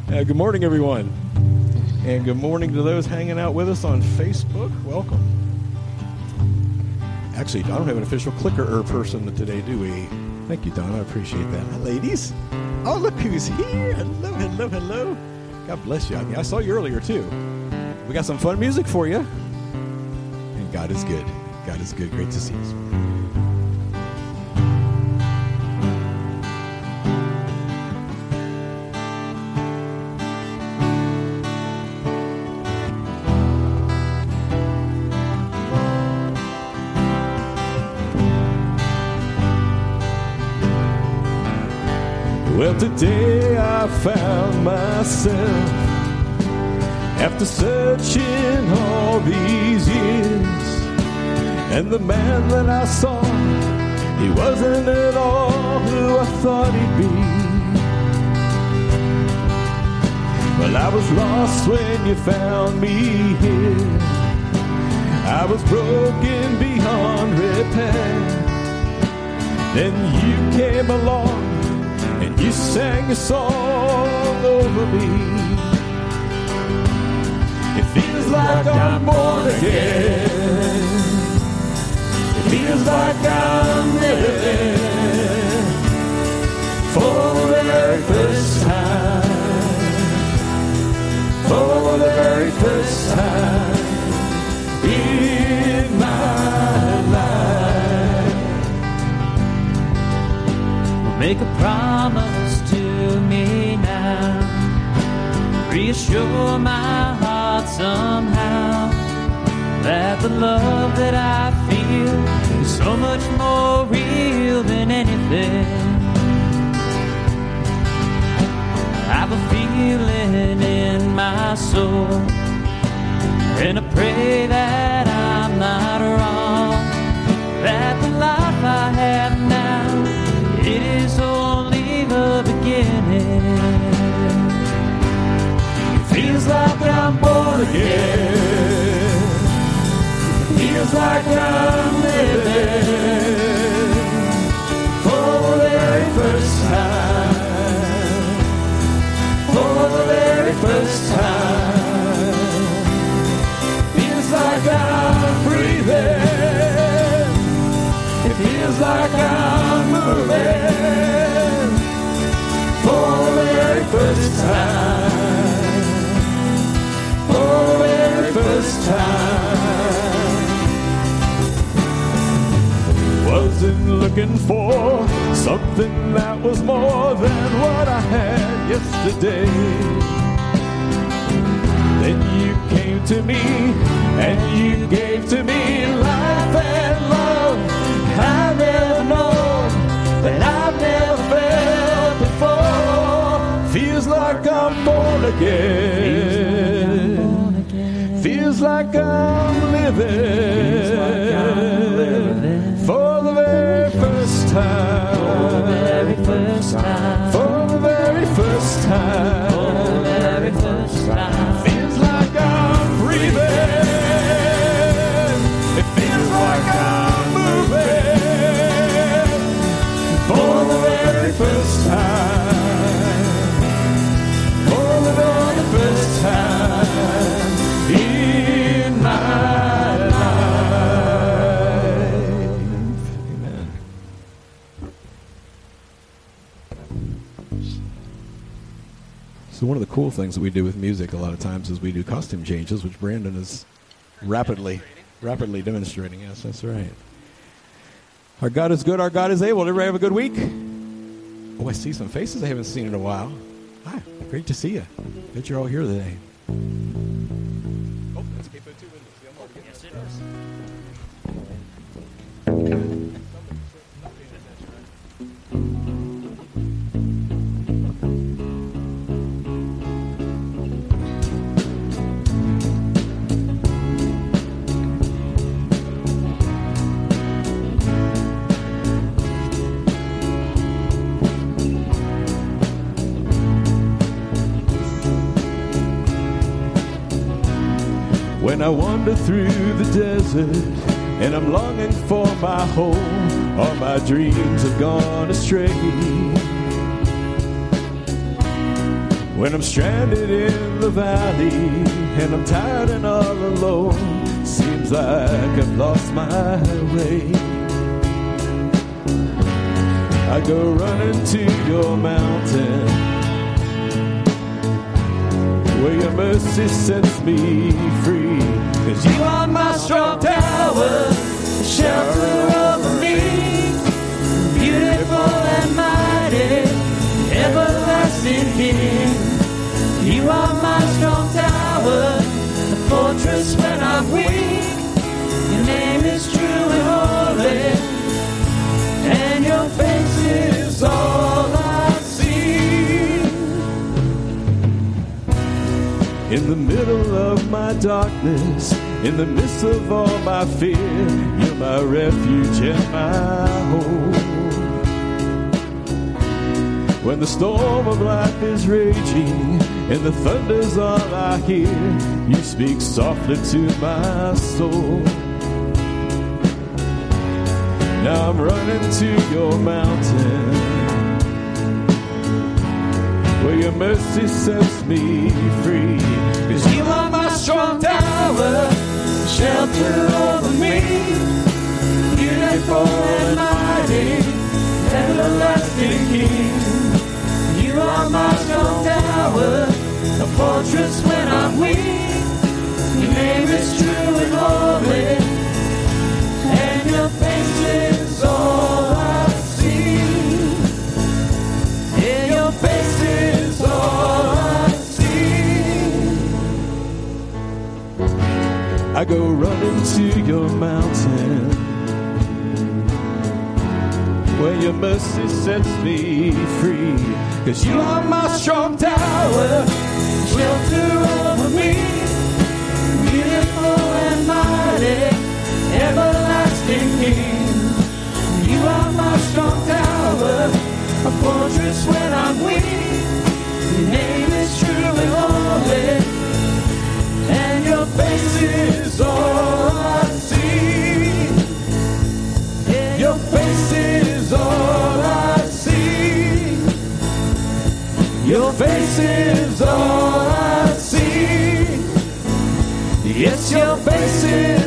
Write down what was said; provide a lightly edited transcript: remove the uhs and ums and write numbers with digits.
Good morning, everyone. And good morning to those hanging out with us on Facebook. Welcome. Actually, I don't have an official clicker person today, do we? Thank you, Donna. I appreciate that. Hi, ladies. Oh, look who's here. Hello, hello, hello. God bless you. I saw you earlier, too. We got some fun music for you. And God is good. God is good. Great to see you. Well, today I found myself, after searching all these years, and the man that I saw, he wasn't at all who I thought he'd be. Well, I was lost when you found me here. I was broken beyond repair. Then you came along and you sang a song over me. It feels like I'm born again. It feels like I'm living for the very first time. For the very first time in my life. Make a promise to me now. Reassure my heart somehow that the love that I feel is so much more real than anything. I have a feeling in my soul, and I pray that I'm not wrong, that the life I have now, it is only the beginning. It feels like I'm born again. It feels like I'm living for the very first time. For the very first time. Feels like I'm breathing. It feels like I'm moving for the very first time. For the very first time. Wasn't looking for something that was more than what I had yesterday. Then you came to me and you gave to me life and love I've never known, that I've never felt before. Feels like I'm born again. Feels like I'm living for the very first time. For the very first time. For the very first time. For the very first time. Feels like I'm breathing. It feels like I'm moving for the very first time. For the very first time in my life. Amen. So one of the cool things that we do with music a lot of times is we do costume changes, which Brandon is rapidly demonstrating. Yes, that's right. Our God is good. Our God is able. Did everybody have a good week? Oh, I see some faces I haven't seen in a while. Hi, great to see you. Good you're all here today. Oh, that's Capo 2 windows. See, I'm already Yes, it is. When I wander through the desert and I'm longing for my home, all my dreams have gone astray. When I'm stranded in the valley and I'm tired and all alone, seems like I've lost my way. I go running to your mountain, where your mercy sets me free. 'Cause you are my strong tower, shelter over me, beautiful and mighty, everlasting King. You are my strong tower, the fortress when I'm weak. Your name is true and holy, and your face is all I see. In the middle of my darkness, in the midst of all my fear, you're my refuge and my hope. When the storm of life is raging and the thunder's all I hear, you speak softly to my soul. Now I'm running to your mountain, where your mercy sets me free. 'Cause you are my strong tower, shelter over me, beautiful and mighty, everlasting King. You are my strong tower, a fortress when I'm weak. Your name is true and holy, and your face is all I see. Yeah, your face is all I see. I go running to your mountain, where your mercy sets me free. 'Cause you are my strong tower, shelter over me, beautiful and mighty, everlasting King. You are my strong tower, a fortress when I'm weak. Your name is true and holy, and your face is all I see. Yeah, your face is all I see. Your face is all I see. Yes, your face is